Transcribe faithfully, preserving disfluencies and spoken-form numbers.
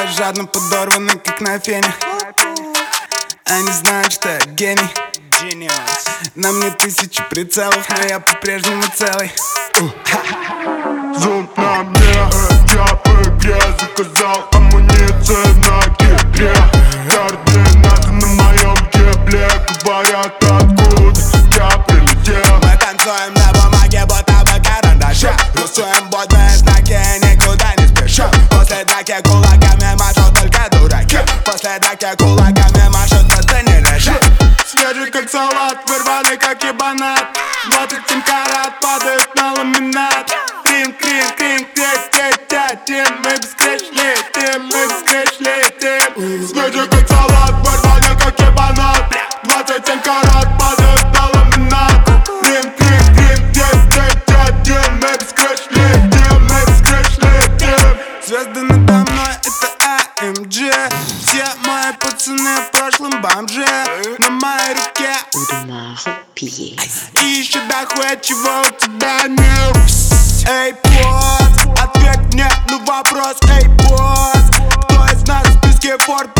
жадно подорваны, как на фене. Они знают, что я гений. На мне тысячи прицелов, но я по-прежнему целый. Зум на мне, я в игре заказал амуниция на кипре. Координаты на моем кепле говорят, откуда я прилетел. Мы танцуем на бумаге, будто бы карандаши. Рисуем бодные знаки, никуда не спешим. После драки кулаками машут только дураки. После драки кулаками машут, это не решит. Свежий как салат, вырванный как ебанат. Двадцать семь карат падает на ламинат. Крим, крим, крим, крик, крик, тятин. Мы бескречь летим, мы бескречь летим. Свежий как салат, вырванный как ебанат. Двадцать семь карат падает на ламинат. Крим, крим, крим, крик, крик, тятин. Мы бескречь летим, мы бескречь летим. Звезды надо мной, это а эм джи. Все мои пацаны в прошлом бомжи. На моей руке и еще дохуя чего у тебя нет. Эй, босс, ответь мне на вопрос. Эй, босс, кто из нас в списке Forbes?